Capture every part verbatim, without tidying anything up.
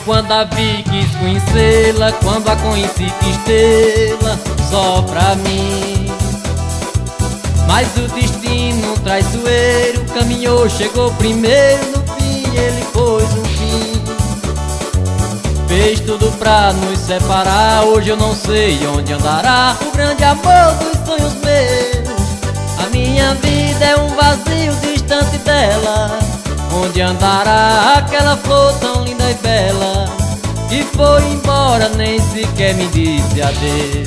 quando a vi quis conhecê-la, quando a conheci quis tê-la só pra mim. Mas o destino traiçoeiro caminhou, chegou primeiro, no fim ele pôs um fim. Fez tudo pra nos separar, hoje eu não sei onde andará o grande amor dos sonhos meus. A minha vida é um vazio distante dela, onde andará aquela flor tão linda e bela, que foi embora, nem sequer me disse adeus.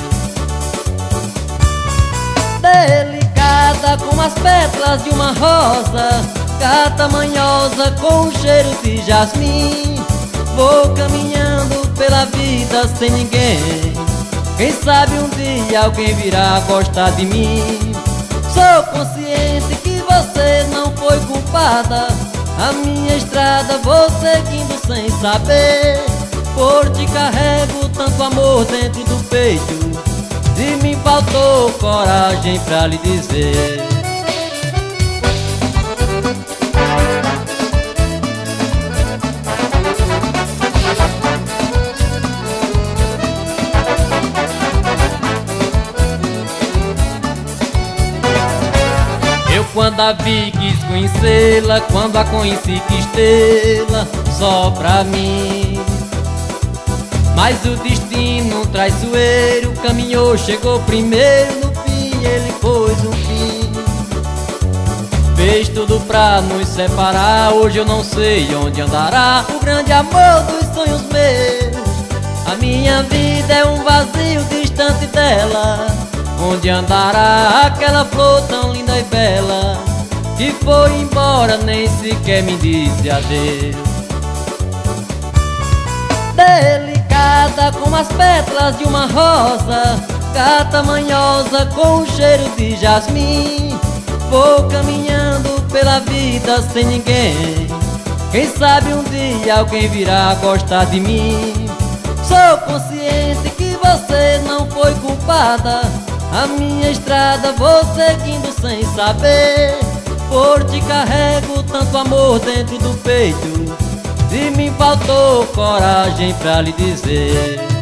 Delicada como as pétalas de uma rosa, gata manhosa com um cheiro de jasmim, vou caminhando pela vida sem ninguém. Quem sabe um dia alguém virá gostar de mim. Sou consciente que você não foi culpada, a minha estrada vou seguindo sem saber. Por ti carrego tanto amor dentro do peito, e me faltou coragem pra lhe dizer. Eu quando a vi quis conhecê-la, quando a conheci quis tê-la só pra mim. Mas o destino traiçoeiro caminhou, chegou primeiro, no fim ele pôs um fim. Fez tudo pra nos separar, hoje eu não sei onde andará o grande amor dos sonhos meus. A minha vida é um vazio distante dela, onde andará aquela flor tão linda e bela, que foi embora, nem sequer me disse adeus. Delicada como as pétalas de uma rosa, gata manhosa com um cheiro de jasmim, vou caminhando pela vida sem ninguém. Quem sabe um dia alguém virá gostar de mim. Sou consciente que você não foi culpada, a minha estrada vou seguindo sem saber. Por ti carrego tanto amor dentro do peito, e me faltou coragem pra lhe dizer.